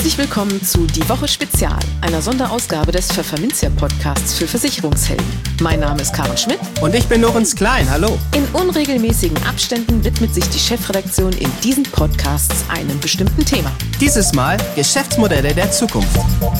Herzlich willkommen zu Die Woche Spezial, einer Sonderausgabe des Pfefferminzia-Podcasts für Versicherungshelden. Mein Name ist Karen Schmidt. Und ich bin Lorenz Klein, hallo. In unregelmäßigen Abständen widmet sich die Chefredaktion in diesen Podcasts einem bestimmten Thema. Dieses Mal Geschäftsmodelle der Zukunft.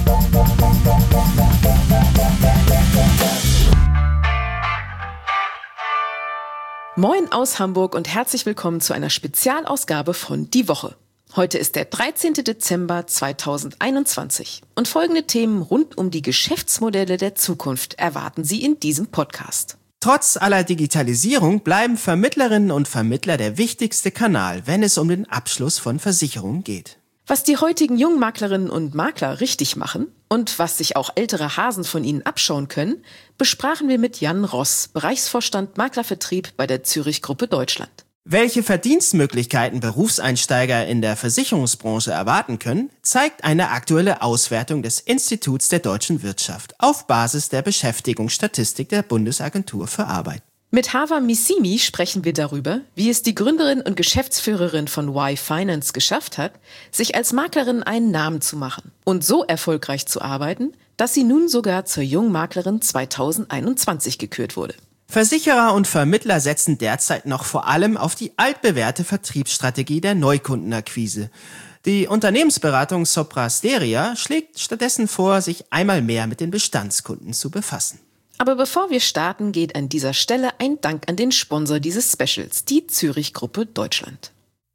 Moin aus Hamburg und herzlich willkommen zu einer Spezialausgabe von Die Woche. Heute ist der 13. Dezember 2021 und folgende Themen rund um die Geschäftsmodelle der Zukunft erwarten Sie in diesem Podcast. Trotz aller Digitalisierung bleiben Vermittlerinnen und Vermittler der wichtigste Kanal, wenn es um den Abschluss von Versicherungen geht. Was die heutigen Jungmaklerinnen und Makler richtig machen und was sich auch ältere Hasen von ihnen abschauen können, besprachen wir mit Jan Ross, Bereichsvorstand Maklervertrieb bei der Zürich Gruppe Deutschland. Welche Verdienstmöglichkeiten Berufseinsteiger in der Versicherungsbranche erwarten können, zeigt eine aktuelle Auswertung des Instituts der deutschen Wirtschaft auf Basis der Beschäftigungsstatistik der Bundesagentur für Arbeit. Mit Hava Missimi sprechen wir darüber, wie es die Gründerin und Geschäftsführerin von Y Finance geschafft hat, sich als Maklerin einen Namen zu machen und so erfolgreich zu arbeiten, dass sie nun sogar zur Jungmaklerin 2021 gekürt wurde. Versicherer und Vermittler setzen derzeit noch vor allem auf die altbewährte Vertriebsstrategie der Neukundenakquise. Die Unternehmensberatung Sopra Steria schlägt stattdessen vor, sich einmal mehr mit den Bestandskunden zu befassen. Aber bevor wir starten, geht an dieser Stelle ein Dank an den Sponsor dieses Specials, die Zürich Gruppe Deutschland.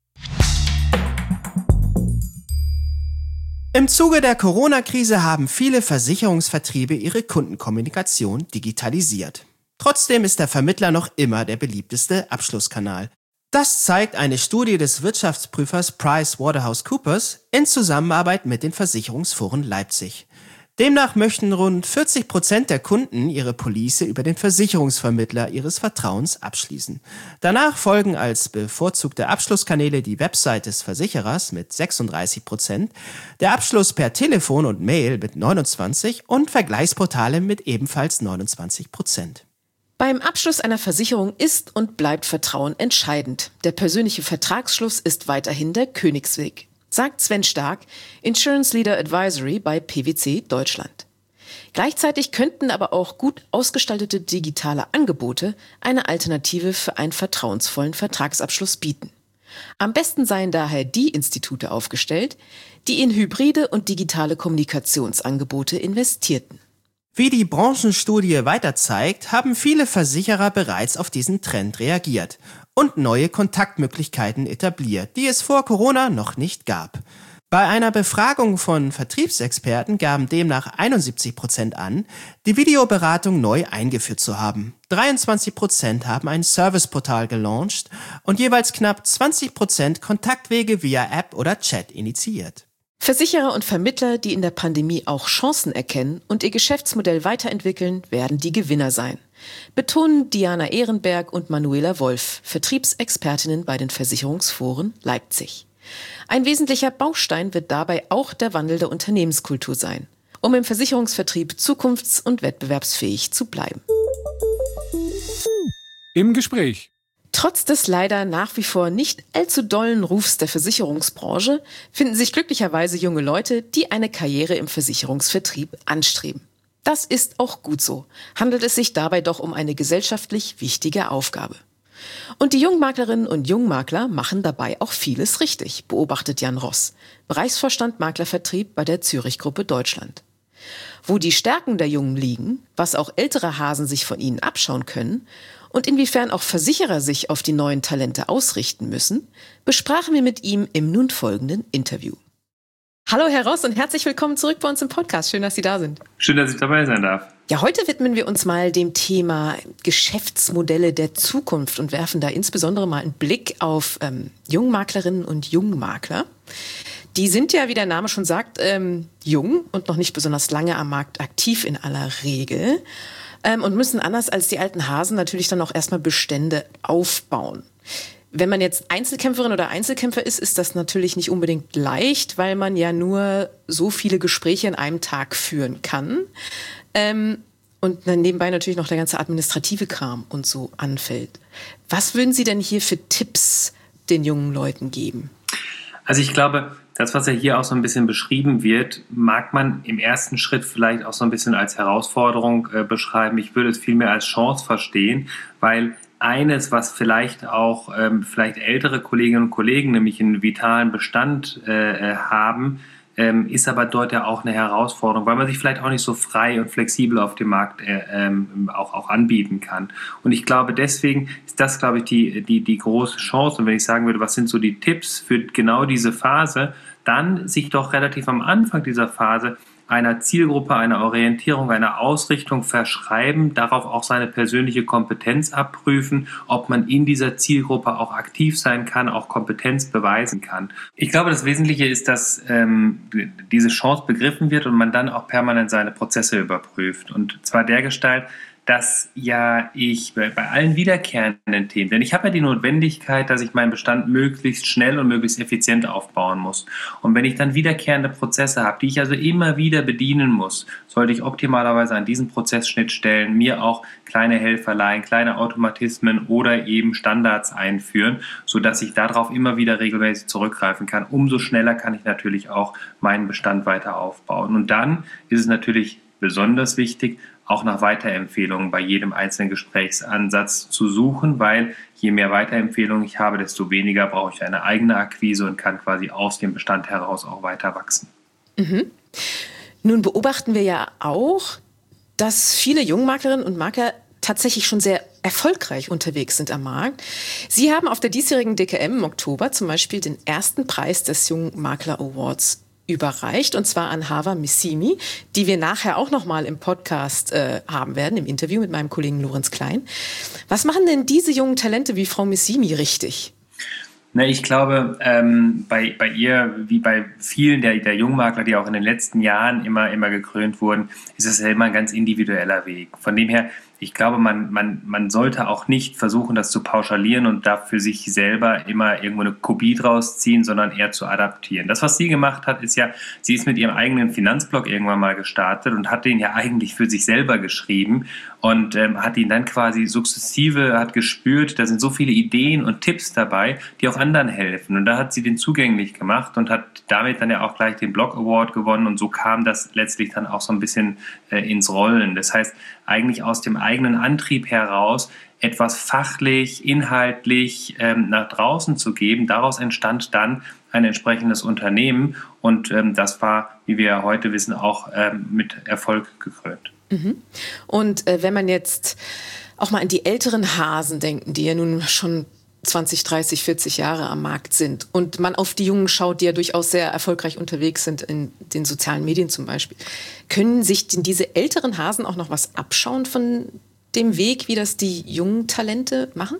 Im Zuge der Corona-Krise haben viele Versicherungsvertriebe ihre Kundenkommunikation digitalisiert. Trotzdem ist der Vermittler noch immer der beliebteste Abschlusskanal. Das zeigt eine Studie des Wirtschaftsprüfers PricewaterhouseCoopers in Zusammenarbeit mit den Versicherungsforen Leipzig. Demnach möchten rund 40% der Kunden ihre Police über den Versicherungsvermittler ihres Vertrauens abschließen. Danach folgen als bevorzugte Abschlusskanäle die Website des Versicherers mit 36%, der Abschluss per Telefon und Mail mit 29% und Vergleichsportale mit ebenfalls 29%. Beim Abschluss einer Versicherung ist und bleibt Vertrauen entscheidend. Der persönliche Vertragsschluss ist weiterhin der Königsweg, sagt Sven Stark, Insurance Leader Advisory bei PwC Deutschland. Gleichzeitig könnten aber auch gut ausgestaltete digitale Angebote eine Alternative für einen vertrauensvollen Vertragsabschluss bieten. Am besten seien daher die Institute aufgestellt, die in hybride und digitale Kommunikationsangebote investierten. Wie die Branchenstudie weiter zeigt, haben viele Versicherer bereits auf diesen Trend reagiert und neue Kontaktmöglichkeiten etabliert, die es vor Corona noch nicht gab. Bei einer Befragung von Vertriebsexperten gaben demnach 71% an, die Videoberatung neu eingeführt zu haben. 23% haben ein Serviceportal gelauncht und jeweils knapp 20% Kontaktwege via App oder Chat initiiert. Versicherer und Vermittler, die in der Pandemie auch Chancen erkennen und ihr Geschäftsmodell weiterentwickeln, werden die Gewinner sein, betonen Diana Ehrenberg und Manuela Wolf, Vertriebsexpertinnen bei den Versicherungsforen Leipzig. Ein wesentlicher Baustein wird dabei auch der Wandel der Unternehmenskultur sein, um im Versicherungsvertrieb zukunfts- und wettbewerbsfähig zu bleiben. Im Gespräch. Trotz des leider nach wie vor nicht allzu dollen Rufs der Versicherungsbranche finden sich glücklicherweise junge Leute, die eine Karriere im Versicherungsvertrieb anstreben. Das ist auch gut so, handelt es sich dabei doch um eine gesellschaftlich wichtige Aufgabe. Und die Jungmaklerinnen und Jungmakler machen dabei auch vieles richtig, beobachtet Jan Ross, Bereichsvorstand Maklervertrieb bei der Zürich Gruppe Deutschland. Wo die Stärken der Jungen liegen, was auch ältere Hasen sich von ihnen abschauen können und inwiefern auch Versicherer sich auf die neuen Talente ausrichten müssen, besprachen wir mit ihm im nun folgenden Interview. Hallo Herr Ross und herzlich willkommen zurück bei uns im Podcast. Schön, dass Sie da sind. Schön, dass ich dabei sein darf. Ja, heute widmen wir uns mal dem Thema Geschäftsmodelle der Zukunft und werfen da insbesondere mal einen Blick auf Jungmaklerinnen und Jungmakler. Die sind ja, wie der Name schon sagt, jung und noch nicht besonders lange am Markt aktiv in aller Regel und müssen anders als die alten Hasen natürlich dann auch erstmal Bestände aufbauen. Wenn man jetzt Einzelkämpferin oder Einzelkämpfer ist, ist das natürlich nicht unbedingt leicht, weil man ja nur so viele Gespräche in einem Tag führen kann. Und dann nebenbei natürlich noch der ganze administrative Kram und so anfällt. Was würden Sie denn hier für Tipps den jungen Leuten geben? Also ich glaube, Das, was ja hier auch so ein bisschen beschrieben wird, mag man im ersten Schritt vielleicht auch so ein bisschen als Herausforderung beschreiben. Ich würde es vielmehr als Chance verstehen, weil eines, was vielleicht auch vielleicht ältere Kolleginnen und Kollegen, nämlich einen vitalen Bestand haben, ist aber dort ja auch eine Herausforderung, weil man sich vielleicht auch nicht so frei und flexibel auf dem Markt auch anbieten kann. Und ich glaube, deswegen ist das, glaube ich, die große Chance. Und wenn ich sagen würde, was sind so die Tipps für genau diese Phase, dann sich doch relativ am Anfang dieser Phase einer Zielgruppe, einer Orientierung, einer Ausrichtung verschreiben, darauf auch seine persönliche Kompetenz abprüfen, ob man in dieser Zielgruppe auch aktiv sein kann, auch Kompetenz beweisen kann. Ich glaube, das Wesentliche ist, dass diese Chance begriffen wird und man dann auch permanent seine Prozesse überprüft. Und zwar dergestalt, dass ja ich bei allen wiederkehrenden Themen, denn ich habe ja die Notwendigkeit, dass ich meinen Bestand möglichst schnell und möglichst effizient aufbauen muss. Und wenn ich dann wiederkehrende Prozesse habe, die ich also immer wieder bedienen muss, sollte ich optimalerweise an diesen Prozessschnittstellen mir auch kleine Helferlein, kleine Automatismen oder eben Standards einführen, sodass ich darauf immer wieder regelmäßig zurückgreifen kann. Umso schneller kann ich natürlich auch meinen Bestand weiter aufbauen. Und dann ist es natürlich besonders wichtig, auch nach Weiterempfehlungen bei jedem einzelnen Gesprächsansatz zu suchen, weil je mehr Weiterempfehlungen ich habe, desto weniger brauche ich eine eigene Akquise und kann quasi aus dem Bestand heraus auch weiter wachsen. Mhm. Nun beobachten wir ja auch, dass viele Jungmaklerinnen und Makler tatsächlich schon sehr erfolgreich unterwegs sind am Markt. Sie haben auf der diesjährigen DKM im Oktober zum Beispiel den ersten Preis des Jungmakler Awards überreicht, und zwar an Hava Missimi, die wir nachher auch nochmal im Podcast haben werden, im Interview mit meinem Kollegen Lorenz Klein. Was machen denn diese jungen Talente wie Frau Missimi richtig? Na, ich glaube, bei ihr, wie bei vielen der Jungmakler, die auch in den letzten Jahren immer gekrönt wurden, ist es ja immer ein ganz individueller Weg. Von dem her, ich glaube, man sollte auch nicht versuchen, das zu pauschalieren und da für sich selber immer irgendwo eine Kopie draus ziehen, sondern eher zu adaptieren. Das, was sie gemacht hat, ist ja, sie ist mit ihrem eigenen Finanzblog irgendwann mal gestartet und hat den ja eigentlich für sich selber geschrieben und hat ihn dann quasi sukzessive, hat gespürt, da sind so viele Ideen und Tipps dabei, die auch anderen helfen. Und da hat sie den zugänglich gemacht und hat damit dann ja auch gleich den Blog Award gewonnen, und so kam das letztlich dann auch so ein bisschen ins Rollen. Das heißt, eigentlich aus dem eigenen Antrieb heraus etwas fachlich, inhaltlich nach draußen zu geben. Daraus entstand dann ein entsprechendes Unternehmen, und das war, wie wir heute wissen, auch mit Erfolg gekrönt. Mhm. Und wenn man jetzt auch mal an die älteren Hasen denken, die ja nun schon 20, 30, 40 Jahre am Markt sind, und man auf die Jungen schaut, die ja durchaus sehr erfolgreich unterwegs sind, in den sozialen Medien zum Beispiel, können sich denn diese älteren Hasen auch noch was abschauen von dem Weg, wie das die jungen Talente machen?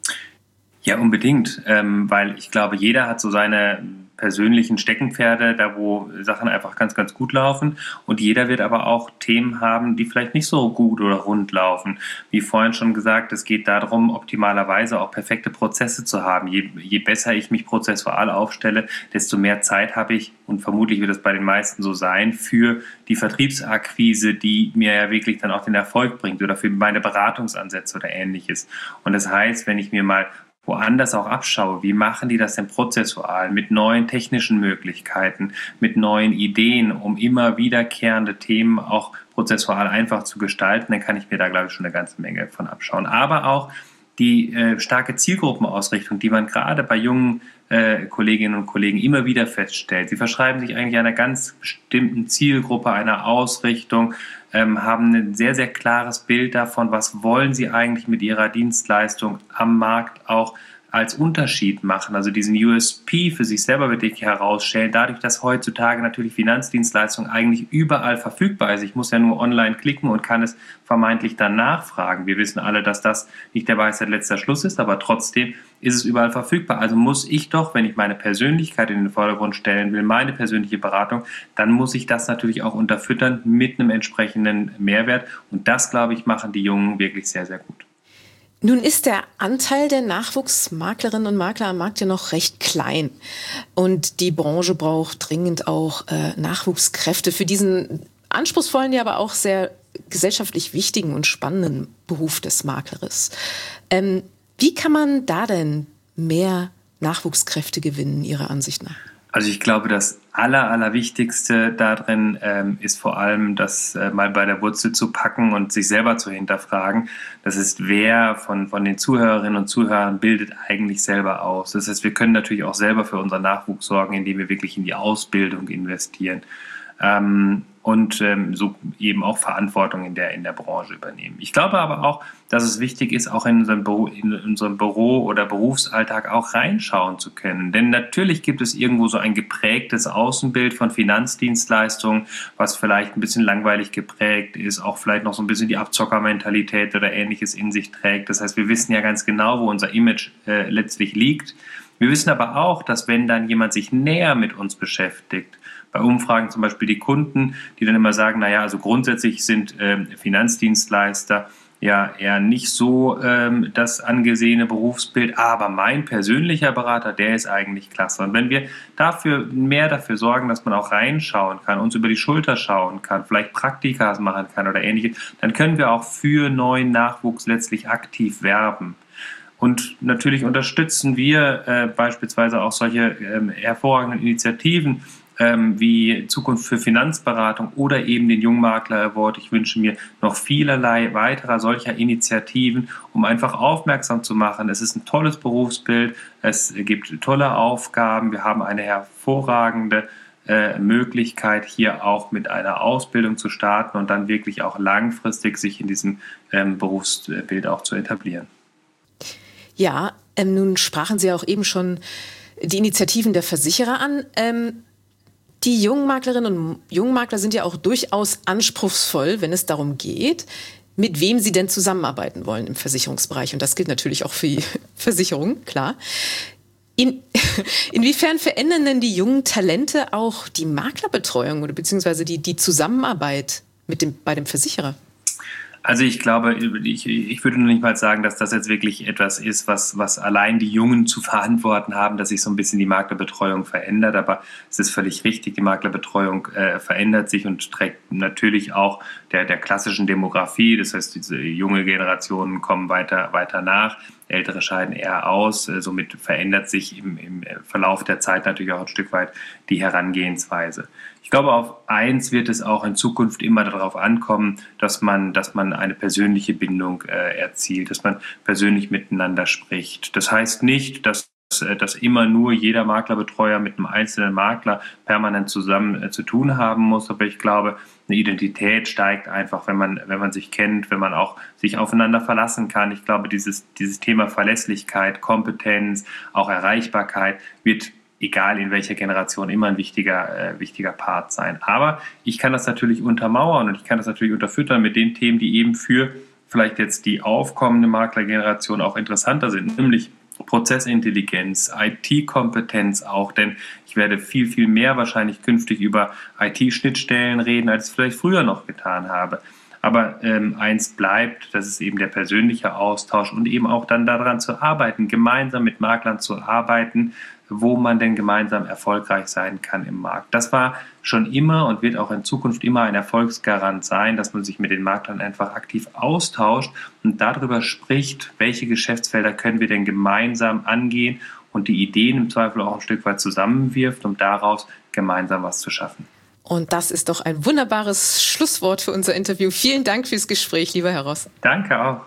Ja, unbedingt, weil ich glaube, jeder hat so seine persönlichen Steckenpferde, da wo Sachen einfach ganz, ganz gut laufen, und jeder wird aber auch Themen haben, die vielleicht nicht so gut oder rund laufen. Wie vorhin schon gesagt, es geht darum, optimalerweise auch perfekte Prozesse zu haben. Je besser ich mich prozessual aufstelle, desto mehr Zeit habe ich, und vermutlich wird es bei den meisten so sein, für die Vertriebsakquise, die mir ja wirklich dann auch den Erfolg bringt, oder für meine Beratungsansätze oder Ähnliches. Und das heißt, wenn ich mir mal woanders auch abschaue, wie machen die das denn prozessual, mit neuen technischen Möglichkeiten, mit neuen Ideen, um immer wiederkehrende Themen auch prozessual einfach zu gestalten, dann kann ich mir da, glaube ich, schon eine ganze Menge von abschauen. Aber auch die starke Zielgruppenausrichtung, die man gerade bei jungen Kolleginnen und Kollegen immer wieder feststellt. Sie verschreiben sich eigentlich einer ganz bestimmten Zielgruppe, einer Ausrichtung, haben ein sehr, sehr klares Bild davon, was wollen sie eigentlich mit ihrer Dienstleistung am Markt auch als Unterschied machen, also diesen USP für sich selber wirklich herausstellen, dadurch, dass heutzutage natürlich Finanzdienstleistung eigentlich überall verfügbar ist. Ich muss ja nur online klicken und kann es vermeintlich dann nachfragen. Wir wissen alle, dass das nicht der Weisheit letzter Schluss ist, aber trotzdem ist es überall verfügbar. Also muss ich doch, wenn ich meine Persönlichkeit in den Vordergrund stellen will, meine persönliche Beratung, dann muss ich das natürlich auch unterfüttern mit einem entsprechenden Mehrwert. Und das, glaube ich, machen die Jungen wirklich sehr, sehr gut. Nun ist der Anteil der Nachwuchsmaklerinnen und Makler am Markt ja noch recht klein. Und die Branche braucht dringend auch Nachwuchskräfte für diesen anspruchsvollen, ja aber auch sehr gesellschaftlich wichtigen und spannenden Beruf des Maklers. Wie kann man da denn mehr Nachwuchskräfte gewinnen, Ihrer Ansicht nach? Also ich glaube, das Allerwichtigste darin ist vor allem, das mal bei der Wurzel zu packen und sich selber zu hinterfragen. Das ist, wer von den Zuhörerinnen und Zuhörern bildet eigentlich selber aus. Das heißt, wir können natürlich auch selber für unseren Nachwuchs sorgen, indem wir wirklich in die Ausbildung investieren. Und so eben auch Verantwortung in der Branche übernehmen. Ich glaube aber auch, dass es wichtig ist, auch in unserem Büro oder Berufsalltag auch reinschauen zu können. Denn natürlich gibt es irgendwo so ein geprägtes Außenbild von Finanzdienstleistungen, was vielleicht ein bisschen langweilig geprägt ist, auch vielleicht noch so ein bisschen die Abzockermentalität oder Ähnliches in sich trägt. Das heißt, wir wissen ja ganz genau, wo unser Image letztlich liegt. Wir wissen aber auch, dass wenn dann jemand sich näher mit uns beschäftigt, bei Umfragen zum Beispiel die Kunden, die dann immer sagen, naja, also grundsätzlich sind Finanzdienstleister ja eher nicht so das angesehene Berufsbild, aber mein persönlicher Berater, der ist eigentlich klasse. Und wenn wir mehr dafür sorgen, dass man auch reinschauen kann, uns über die Schulter schauen kann, vielleicht Praktika machen kann oder Ähnliches, dann können wir auch für neuen Nachwuchs letztlich aktiv werben. Und natürlich unterstützen wir beispielsweise auch solche hervorragenden Initiativen, wie Zukunft für Finanzberatung oder eben den Jungmakler Award. Ich wünsche mir noch vielerlei weiterer solcher Initiativen, um einfach aufmerksam zu machen. Es ist ein tolles Berufsbild, es gibt tolle Aufgaben, wir haben eine hervorragende Möglichkeit, hier auch mit einer Ausbildung zu starten und dann wirklich auch langfristig sich in diesem Berufsbild auch zu etablieren. Ja, nun sprachen Sie auch eben schon die Initiativen der Versicherer an. Die Jungmaklerinnen und Jungmakler sind ja auch durchaus anspruchsvoll, wenn es darum geht, mit wem sie denn zusammenarbeiten wollen im Versicherungsbereich. Und das gilt natürlich auch für die Versicherung, klar. Inwiefern verändern denn die jungen Talente auch die Maklerbetreuung oder beziehungsweise die Zusammenarbeit bei dem Versicherer? Also ich glaube, ich würde noch nicht mal sagen, dass das jetzt wirklich etwas ist, was allein die Jungen zu verantworten haben, dass sich so ein bisschen die Maklerbetreuung verändert. Aber es ist völlig richtig, die Maklerbetreuung verändert sich und trägt natürlich auch der klassischen Demografie. Das heißt, diese junge Generationen kommen weiter nach. Ältere scheiden eher aus. Somit verändert sich im Verlauf der Zeit natürlich auch ein Stück weit die Herangehensweise. Ich glaube, auf eins wird es auch in Zukunft immer darauf ankommen, dass man eine persönliche Bindung erzielt, dass man persönlich miteinander spricht. Das heißt nicht, dass immer nur jeder Maklerbetreuer mit einem einzelnen Makler permanent zusammen zu tun haben muss. Aber ich glaube, eine Identität steigt einfach, wenn man sich kennt, wenn man auch sich aufeinander verlassen kann. Ich glaube, dieses Thema Verlässlichkeit, Kompetenz, auch Erreichbarkeit wird, egal in welcher Generation, immer ein wichtiger Part sein. Aber ich kann das natürlich untermauern und ich kann das natürlich unterfüttern mit den Themen, die eben für vielleicht jetzt die aufkommende Maklergeneration auch interessanter sind, nämlich Prozessintelligenz, IT-Kompetenz auch, denn ich werde viel mehr wahrscheinlich künftig über IT-Schnittstellen reden, als ich vielleicht früher noch getan habe. Aber eins bleibt, das ist eben der persönliche Austausch und eben auch dann daran zu arbeiten, gemeinsam mit Maklern zu arbeiten, wo man denn gemeinsam erfolgreich sein kann im Markt. Das war schon immer und wird auch in Zukunft immer ein Erfolgsgarant sein, dass man sich mit den Maklern einfach aktiv austauscht und darüber spricht, welche Geschäftsfelder können wir denn gemeinsam angehen und die Ideen im Zweifel auch ein Stück weit zusammenwirft, um daraus gemeinsam was zu schaffen. Und das ist doch ein wunderbares Schlusswort für unser Interview. Vielen Dank fürs Gespräch, lieber Herr Ross. Danke auch.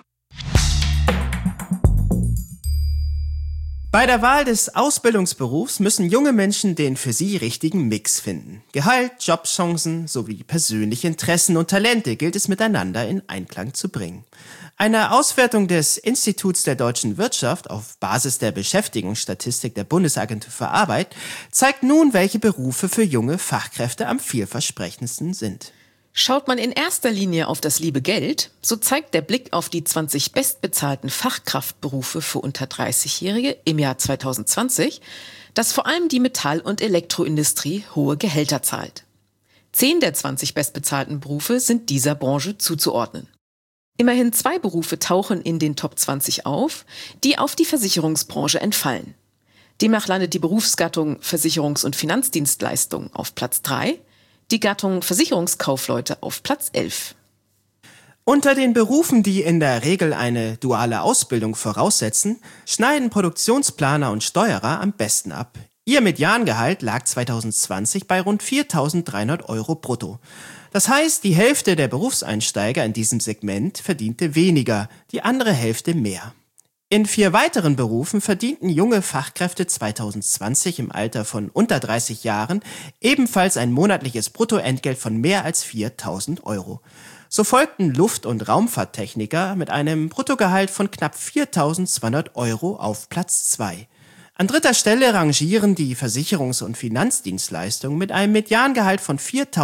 Bei der Wahl des Ausbildungsberufs müssen junge Menschen den für sie richtigen Mix finden. Gehalt, Jobchancen sowie persönliche Interessen und Talente gilt es miteinander in Einklang zu bringen. Eine Auswertung des Instituts der deutschen Wirtschaft auf Basis der Beschäftigungsstatistik der Bundesagentur für Arbeit zeigt nun, welche Berufe für junge Fachkräfte am vielversprechendsten sind. Schaut man in erster Linie auf das liebe Geld, so zeigt der Blick auf die 20 bestbezahlten Fachkraftberufe für unter 30-Jährige im Jahr 2020, dass vor allem die Metall- und Elektroindustrie hohe Gehälter zahlt. 10 der 20 bestbezahlten Berufe sind dieser Branche zuzuordnen. Immerhin 2 Berufe tauchen in den Top 20 auf, die auf die Versicherungsbranche entfallen. Demnach landet die Berufsgattung Versicherungs- und Finanzdienstleistung auf Platz 3, die Gattung Versicherungskaufleute auf Platz 11. Unter den Berufen, die in der Regel eine duale Ausbildung voraussetzen, schneiden Produktionsplaner und Steuerer am besten ab. Ihr Mediangehalt lag 2020 bei rund 4.300 Euro brutto. Das heißt, die Hälfte der Berufseinsteiger in diesem Segment verdiente weniger, die andere Hälfte mehr. In 4 weiteren Berufen verdienten junge Fachkräfte 2020 im Alter von unter 30 Jahren ebenfalls ein monatliches Bruttoentgelt von mehr als 4.000 Euro. So folgten Luft- und Raumfahrttechniker mit einem Bruttogehalt von knapp 4.200 Euro auf Platz 2. An dritter Stelle rangieren die Versicherungs- und Finanzdienstleistungen mit einem Mediangehalt von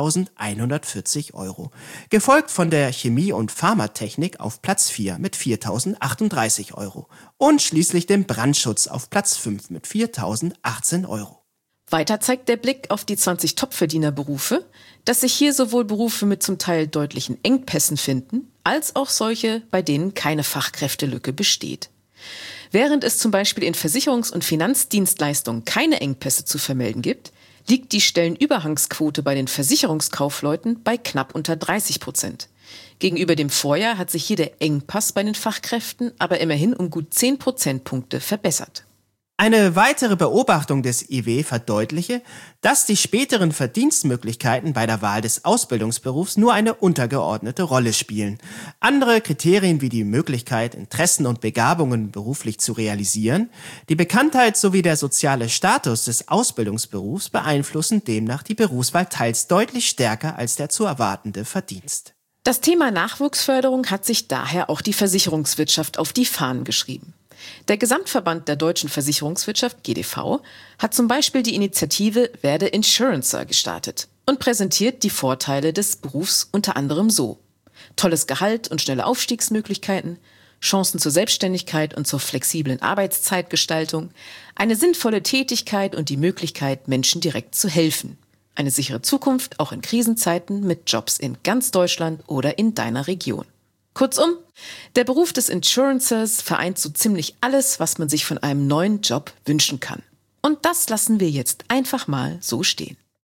4.140 Euro, gefolgt von der Chemie- und Pharmatechnik auf Platz 4 mit 4.038 Euro und schließlich dem Brandschutz auf Platz 5 mit 4.018 Euro. Weiter zeigt der Blick auf die 20 Topverdienerberufe, dass sich hier sowohl Berufe mit zum Teil deutlichen Engpässen finden, als auch solche, bei denen keine Fachkräftelücke besteht. Während es zum Beispiel in Versicherungs- und Finanzdienstleistungen keine Engpässe zu vermelden gibt, liegt die Stellenüberhangsquote bei den Versicherungskaufleuten bei knapp unter 30%. Gegenüber dem Vorjahr hat sich hier der Engpass bei den Fachkräften aber immerhin um gut 10 Prozentpunkte verbessert. Eine weitere Beobachtung des IW verdeutliche, dass die späteren Verdienstmöglichkeiten bei der Wahl des Ausbildungsberufs nur eine untergeordnete Rolle spielen. Andere Kriterien wie die Möglichkeit, Interessen und Begabungen beruflich zu realisieren, die Bekanntheit sowie der soziale Status des Ausbildungsberufs beeinflussen demnach die Berufswahl teils deutlich stärker als der zu erwartende Verdienst. Das Thema Nachwuchsförderung hat sich daher auch die Versicherungswirtschaft auf die Fahnen geschrieben. Der Gesamtverband der deutschen Versicherungswirtschaft, GDV, hat zum Beispiel die Initiative Werde Insurancer gestartet und präsentiert die Vorteile des Berufs unter anderem so: tolles Gehalt und schnelle Aufstiegsmöglichkeiten, Chancen zur Selbstständigkeit und zur flexiblen Arbeitszeitgestaltung, eine sinnvolle Tätigkeit und die Möglichkeit, Menschen direkt zu helfen, eine sichere Zukunft auch in Krisenzeiten mit Jobs in ganz Deutschland oder in deiner Region. Kurzum, der Beruf des Insurancers vereint so ziemlich alles, was man sich von einem neuen Job wünschen kann. Und das lassen wir jetzt einfach mal so stehen.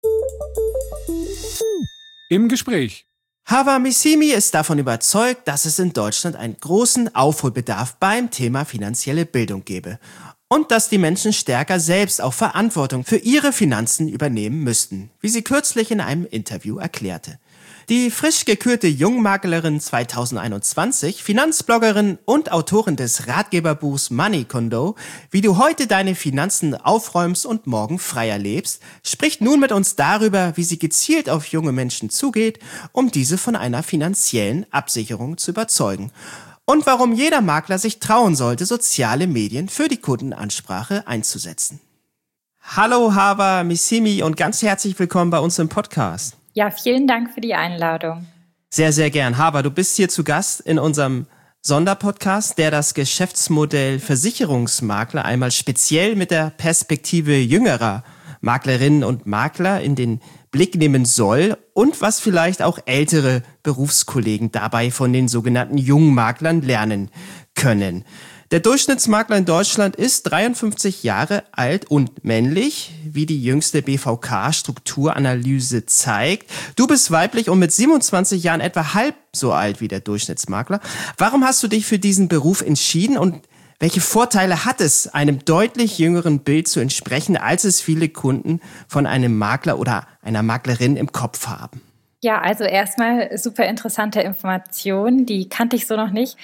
Im Gespräch. Hava Missimi ist davon überzeugt, dass es in Deutschland einen großen Aufholbedarf beim Thema finanzielle Bildung gebe und dass die Menschen stärker selbst auch Verantwortung für ihre Finanzen übernehmen müssten, wie sie kürzlich in einem Interview erklärte. Die frisch gekürte Jungmaklerin 2021, Finanzbloggerin und Autorin des Ratgeberbuchs Money Kondo, wie du heute deine Finanzen aufräumst und morgen freier lebst, spricht nun mit uns darüber, wie sie gezielt auf junge Menschen zugeht, um diese von einer finanziellen Absicherung zu überzeugen. Und warum jeder Makler sich trauen sollte, soziale Medien für die Kundenansprache einzusetzen. Hallo Hava Missimi und ganz herzlich willkommen bei uns im Podcast. Ja, vielen Dank für die Einladung. Sehr, sehr gern. Hava, du bist hier zu Gast in unserem Sonderpodcast, der das Geschäftsmodell Versicherungsmakler einmal speziell mit der Perspektive jüngerer Maklerinnen und Makler in den Blick nehmen soll und was vielleicht auch ältere Berufskollegen dabei von den sogenannten Jungmaklern lernen können. Der Durchschnittsmakler in Deutschland ist 53 Jahre alt und männlich, wie die jüngste BVK-Strukturanalyse zeigt. Du bist weiblich und mit 27 Jahren etwa halb so alt wie der Durchschnittsmakler. Warum hast du dich für diesen Beruf entschieden und welche Vorteile hat es, einem deutlich jüngeren Bild zu entsprechen, als es viele Kunden von einem Makler oder einer Maklerin im Kopf haben? Ja, also erstmal super interessante Informationen, die kannte ich so noch nicht.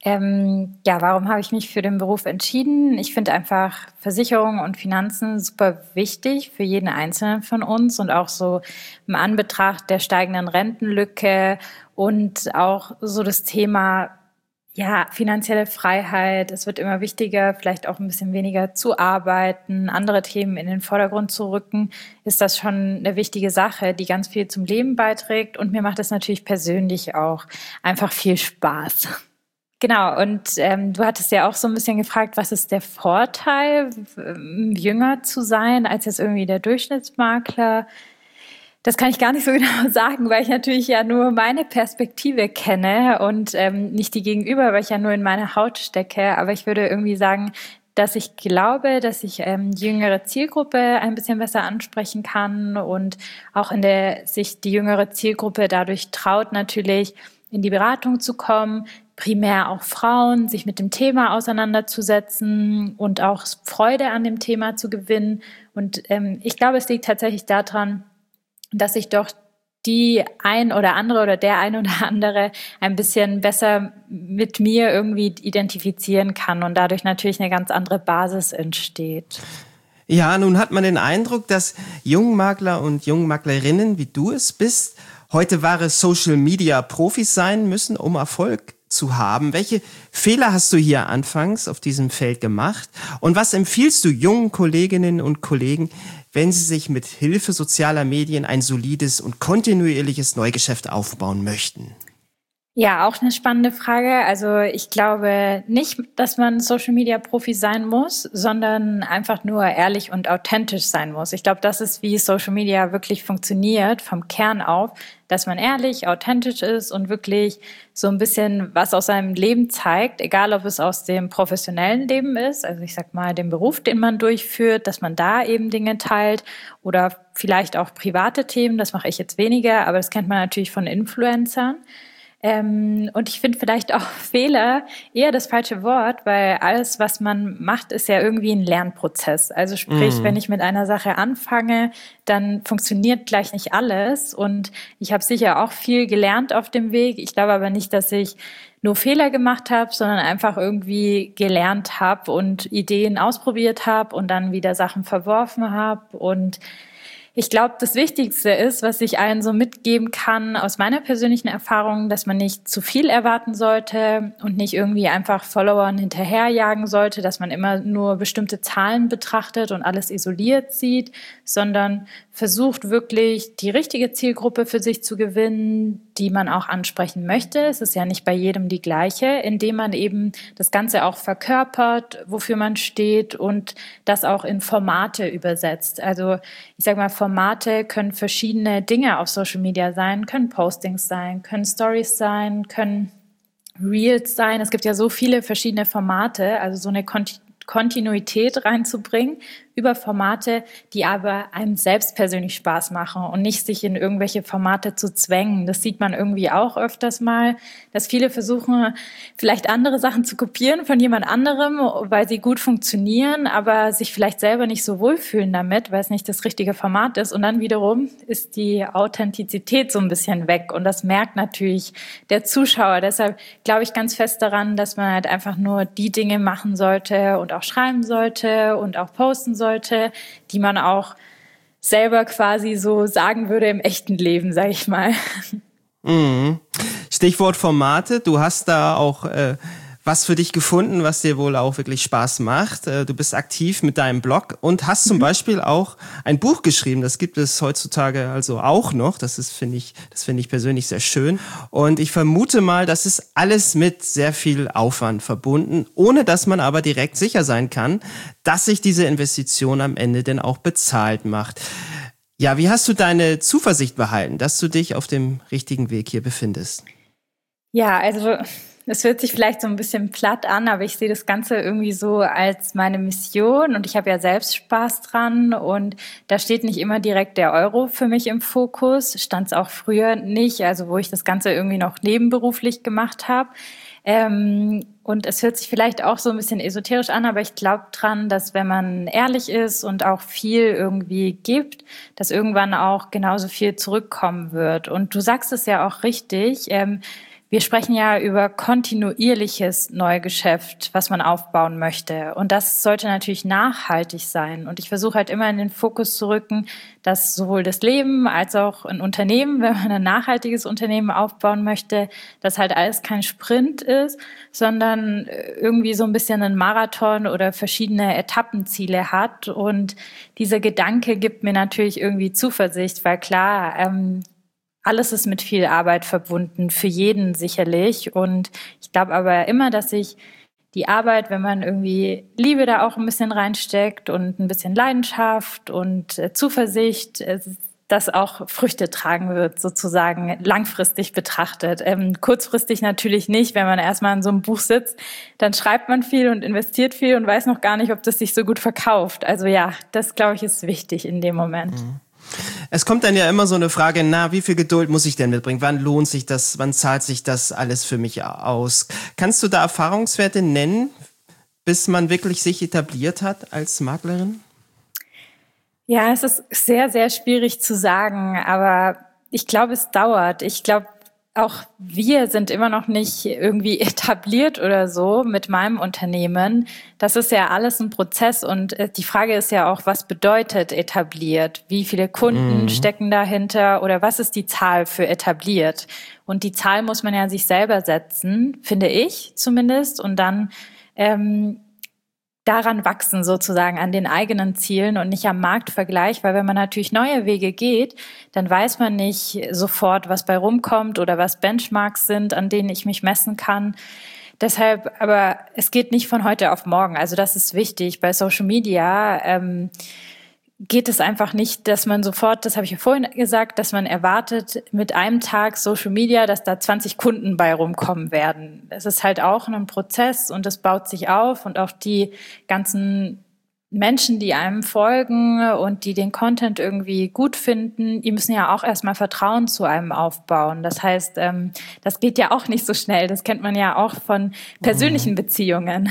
Warum habe ich mich für den Beruf entschieden? Ich finde einfach Versicherung und Finanzen super wichtig für jeden Einzelnen von uns und auch so im Anbetracht der steigenden Rentenlücke und auch so das Thema finanzielle Freiheit. Es wird immer wichtiger, vielleicht auch ein bisschen weniger zu arbeiten, andere Themen in den Vordergrund zu rücken. Ist das schon eine wichtige Sache, die ganz viel zum Leben beiträgt. Und mir macht es natürlich persönlich auch einfach viel Spaß. Genau, und du hattest ja auch so ein bisschen gefragt, was ist der Vorteil, jünger zu sein als jetzt irgendwie der Durchschnittsmakler? Das kann ich gar nicht so genau sagen, weil ich natürlich ja nur meine Perspektive kenne und nicht die Gegenüber, weil ich ja nur in meine Haut stecke. Aber ich würde irgendwie sagen, dass ich glaube, dass ich die jüngere Zielgruppe ein bisschen besser ansprechen kann und auch in der sich die jüngere Zielgruppe dadurch traut, natürlich in die Beratung zu kommen, primär auch Frauen, sich mit dem Thema auseinanderzusetzen und auch Freude an dem Thema zu gewinnen. Und ich glaube, es liegt tatsächlich daran, dass ich doch die ein oder andere oder der ein oder andere ein bisschen besser mit mir irgendwie identifizieren kann und dadurch natürlich eine ganz andere Basis entsteht. Ja, nun hat man den Eindruck, dass Jungmakler und Jungmaklerinnen, wie du es bist, heute wahre Social-Media-Profis sein müssen, um Erfolg zu haben. Welche Fehler hast du hier anfangs auf diesem Feld gemacht? Und was empfiehlst du jungen Kolleginnen und Kollegen, wenn sie sich mit Hilfe sozialer Medien ein solides und kontinuierliches Neugeschäft aufbauen möchten? Ja, auch eine spannende Frage. Also ich glaube nicht, dass man Social-Media-Profi sein muss, sondern einfach nur ehrlich und authentisch sein muss. Ich glaube, das ist, wie Social Media wirklich funktioniert, vom Kern auf, dass man ehrlich, authentisch ist und wirklich so ein bisschen was aus seinem Leben zeigt, egal ob es aus dem professionellen Leben ist, also ich sag mal den Beruf, den man durchführt, dass man da eben Dinge teilt oder vielleicht auch private Themen, das mache ich jetzt weniger, aber das kennt man natürlich von Influencern. Und ich finde vielleicht auch Fehler eher das falsche Wort, weil alles, was man macht, ist ja irgendwie ein Lernprozess. Also sprich, wenn ich mit einer Sache anfange, dann funktioniert gleich nicht alles. Und ich habe sicher auch viel gelernt auf dem Weg. Ich glaube aber nicht, dass ich nur Fehler gemacht habe, sondern einfach irgendwie gelernt habe und Ideen ausprobiert habe und dann wieder Sachen verworfen habe. Und ich glaube, das Wichtigste ist, was ich allen so mitgeben kann, aus meiner persönlichen Erfahrung, dass man nicht zu viel erwarten sollte und nicht irgendwie einfach Followern hinterherjagen sollte, dass man immer nur bestimmte Zahlen betrachtet und alles isoliert sieht, sondern versucht wirklich die richtige Zielgruppe für sich zu gewinnen, die man auch ansprechen möchte. Es ist ja nicht bei jedem die gleiche, indem man eben das Ganze auch verkörpert, wofür man steht und das auch in Formate übersetzt. Also ich sage mal, Formate können verschiedene Dinge auf Social Media sein, können Postings sein, können Stories sein, können Reels sein. Es gibt ja so viele verschiedene Formate, also so eine Kontinuität reinzubringen über Formate, die aber einem selbst persönlich Spaß machen und nicht sich in irgendwelche Formate zu zwängen. Das sieht man irgendwie auch öfters mal, dass viele versuchen, vielleicht andere Sachen zu kopieren von jemand anderem, weil sie gut funktionieren, aber sich vielleicht selber nicht so wohlfühlen damit, weil es nicht das richtige Format ist. Und dann wiederum ist die Authentizität so ein bisschen weg. Und das merkt natürlich der Zuschauer. Deshalb glaube ich ganz fest daran, dass man halt einfach nur die Dinge machen sollte und auch schreiben sollte und auch posten sollte, die man auch selber quasi so sagen würde im echten Leben, sage ich mal. Stichwort Formate, du hast da auch was für dich gefunden, was dir wohl auch wirklich Spaß macht. Du bist aktiv mit deinem Blog und hast zum Beispiel auch ein Buch geschrieben. Das gibt es heutzutage also auch noch. Das finde ich persönlich sehr schön. Und ich vermute mal, das ist alles mit sehr viel Aufwand verbunden, ohne dass man aber direkt sicher sein kann, dass sich diese Investition am Ende denn auch bezahlt macht. Ja, wie hast du deine Zuversicht behalten, dass du dich auf dem richtigen Weg hier befindest? Ja, also es hört sich vielleicht so ein bisschen platt an, aber ich sehe das Ganze irgendwie so als meine Mission und ich habe ja selbst Spaß dran und da steht nicht immer direkt der Euro für mich im Fokus, stand es auch früher nicht, also wo ich das Ganze irgendwie noch nebenberuflich gemacht habe. Und es hört sich vielleicht auch so ein bisschen esoterisch an, aber ich glaube dran, dass wenn man ehrlich ist und auch viel irgendwie gibt, dass irgendwann auch genauso viel zurückkommen wird. Und du sagst es ja auch richtig, wir sprechen ja über kontinuierliches Neugeschäft, was man aufbauen möchte. Und das sollte natürlich nachhaltig sein. Und ich versuche halt immer in den Fokus zu rücken, dass sowohl das Leben als auch ein Unternehmen, wenn man ein nachhaltiges Unternehmen aufbauen möchte, dass halt alles kein Sprint ist, sondern irgendwie so ein bisschen ein Marathon oder verschiedene Etappenziele hat. Und dieser Gedanke gibt mir natürlich irgendwie Zuversicht, weil klar, alles ist mit viel Arbeit verbunden, für jeden sicherlich. Und ich glaube aber immer, dass sich die Arbeit, wenn man irgendwie Liebe da auch ein bisschen reinsteckt und ein bisschen Leidenschaft und Zuversicht, das auch Früchte tragen wird, sozusagen langfristig betrachtet. Kurzfristig natürlich nicht, wenn man erstmal in so einem Buch sitzt, dann schreibt man viel und investiert viel und weiß noch gar nicht, ob das sich so gut verkauft. Also ja, das glaube ich ist wichtig in dem Moment. Es kommt dann ja immer so eine Frage, wie viel Geduld muss ich denn mitbringen? Wann lohnt sich das? Wann zahlt sich das alles für mich aus? Kannst du da Erfahrungswerte nennen, bis man wirklich sich etabliert hat als Maklerin? Ja, es ist sehr, sehr schwierig zu sagen, aber ich glaube, es dauert. Ich glaube, auch wir sind immer noch nicht irgendwie etabliert oder so mit meinem Unternehmen. Das ist ja alles ein Prozess und die Frage ist ja auch, was bedeutet etabliert? Wie viele Kunden stecken dahinter oder was ist die Zahl für etabliert? Und die Zahl muss man ja sich selber setzen, finde ich zumindest, und dann daran wachsen sozusagen, an den eigenen Zielen und nicht am Marktvergleich, weil wenn man natürlich neue Wege geht, dann weiß man nicht sofort, was bei rumkommt oder was Benchmarks sind, an denen ich mich messen kann. Deshalb, aber es geht nicht von heute auf morgen. Also das ist wichtig. Bei Social Media geht es einfach nicht, dass man sofort, das habe ich ja vorhin gesagt, dass man erwartet mit einem Tag Social Media, dass da 20 Kunden bei rumkommen werden. Es ist halt auch ein Prozess und das baut sich auf und auch die ganzen Menschen, die einem folgen und die den Content irgendwie gut finden, die müssen ja auch erstmal Vertrauen zu einem aufbauen. Das heißt, das geht ja auch nicht so schnell. Das kennt man ja auch von persönlichen Beziehungen.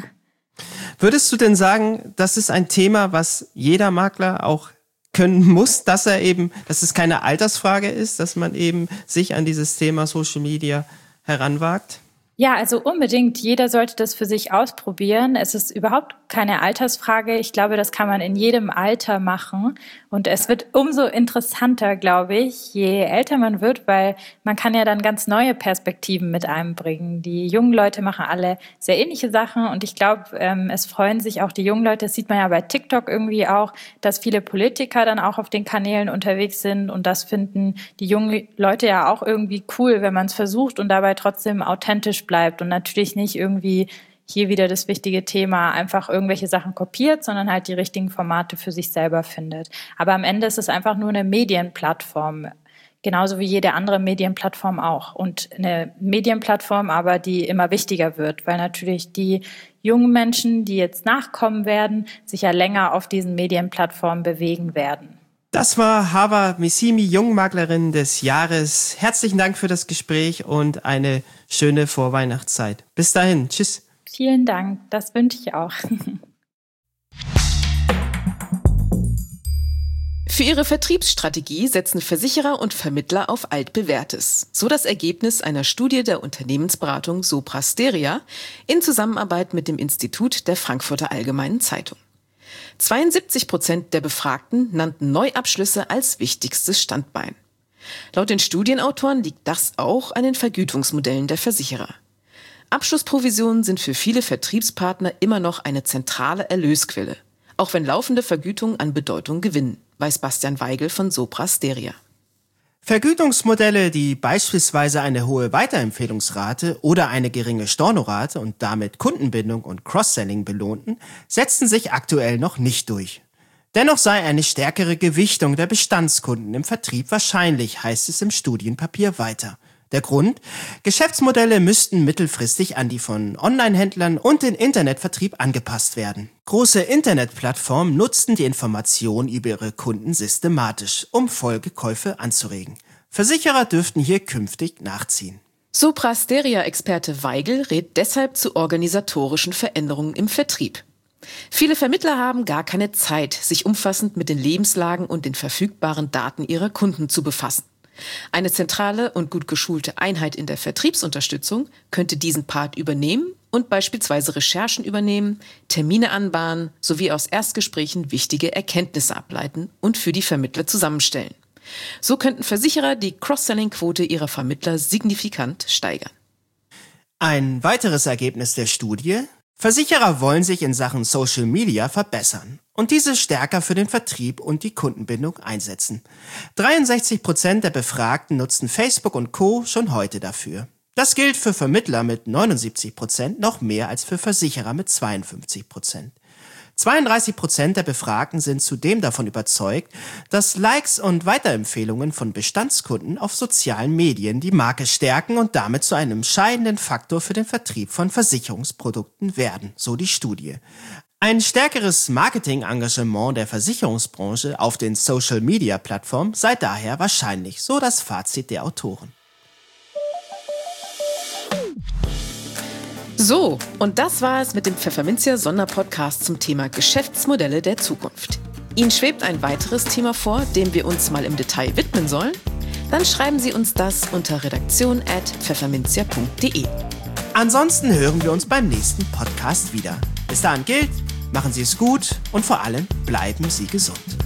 Würdest du denn sagen, das ist ein Thema, was jeder Makler auch können muss, dass es keine Altersfrage ist, dass man eben sich an dieses Thema Social Media heranwagt? Ja, also unbedingt. Jeder sollte das für sich ausprobieren. Es ist überhaupt keine Altersfrage. Ich glaube, das kann man in jedem Alter machen. Und es wird umso interessanter, glaube ich, je älter man wird, weil man kann ja dann ganz neue Perspektiven mit einbringen. Die jungen Leute machen alle sehr ähnliche Sachen. Und ich glaube, es freuen sich auch die jungen Leute. Das sieht man ja bei TikTok irgendwie auch, dass viele Politiker dann auch auf den Kanälen unterwegs sind. Und das finden die jungen Leute ja auch irgendwie cool, wenn man es versucht und dabei trotzdem authentisch bleibt und natürlich nicht irgendwie hier wieder das wichtige Thema einfach irgendwelche Sachen kopiert, sondern halt die richtigen Formate für sich selber findet. Aber am Ende ist es einfach nur eine Medienplattform, genauso wie jede andere Medienplattform auch. Und eine Medienplattform aber, die immer wichtiger wird, weil natürlich die jungen Menschen, die jetzt nachkommen werden, sich ja länger auf diesen Medienplattformen bewegen werden. Das war Hawa Missimi, Jungmaklerin des Jahres. Herzlichen Dank für das Gespräch und eine schöne Vorweihnachtszeit. Bis dahin, tschüss. Vielen Dank, das wünsche ich auch. Für ihre Vertriebsstrategie setzen Versicherer und Vermittler auf Altbewährtes. So das Ergebnis einer Studie der Unternehmensberatung Sopra Steria in Zusammenarbeit mit dem Institut der Frankfurter Allgemeinen Zeitung. 72% der Befragten nannten Neuabschlüsse als wichtigstes Standbein. Laut den Studienautoren liegt das auch an den Vergütungsmodellen der Versicherer. Abschlussprovisionen sind für viele Vertriebspartner immer noch eine zentrale Erlösquelle, auch wenn laufende Vergütungen an Bedeutung gewinnen, weiß Bastian Weigel von Sopra Steria. Vergütungsmodelle, die beispielsweise eine hohe Weiterempfehlungsrate oder eine geringe Stornorate und damit Kundenbindung und Cross-Selling belohnten, setzen sich aktuell noch nicht durch. Dennoch sei eine stärkere Gewichtung der Bestandskunden im Vertrieb wahrscheinlich, heißt es im Studienpapier weiter. Der Grund? Geschäftsmodelle müssten mittelfristig an die von Online-Händlern und den Internetvertrieb angepasst werden. Große Internetplattformen nutzten die Informationen über ihre Kunden systematisch, um Folgekäufe anzuregen. Versicherer dürften hier künftig nachziehen. Sopra Steria-Experte Weigel rät deshalb zu organisatorischen Veränderungen im Vertrieb. Viele Vermittler haben gar keine Zeit, sich umfassend mit den Lebenslagen und den verfügbaren Daten ihrer Kunden zu befassen. Eine zentrale und gut geschulte Einheit in der Vertriebsunterstützung könnte diesen Part übernehmen und beispielsweise Recherchen übernehmen, Termine anbahnen sowie aus Erstgesprächen wichtige Erkenntnisse ableiten und für die Vermittler zusammenstellen. So könnten Versicherer die Cross-Selling-Quote ihrer Vermittler signifikant steigern. Ein weiteres Ergebnis der Studie: Versicherer wollen sich in Sachen Social Media verbessern und diese stärker für den Vertrieb und die Kundenbindung einsetzen. 63% der Befragten nutzen Facebook und Co. schon heute dafür. Das gilt für Vermittler mit 79%, noch mehr als für Versicherer mit 52%. 32% der Befragten sind zudem davon überzeugt, dass Likes und Weiterempfehlungen von Bestandskunden auf sozialen Medien die Marke stärken und damit zu einem entscheidenden Faktor für den Vertrieb von Versicherungsprodukten werden, so die Studie. Ein stärkeres Marketing-Engagement der Versicherungsbranche auf den Social-Media-Plattformen sei daher wahrscheinlich, so das Fazit der Autoren. So, und das war es mit dem Pfefferminzia Sonderpodcast zum Thema Geschäftsmodelle der Zukunft. Ihnen schwebt ein weiteres Thema vor, dem wir uns mal im Detail widmen sollen? Dann schreiben Sie uns das unter redaktion@pfefferminzia.de. Ansonsten hören wir uns beim nächsten Podcast wieder. Bis dahin gilt, machen Sie es gut und vor allem bleiben Sie gesund.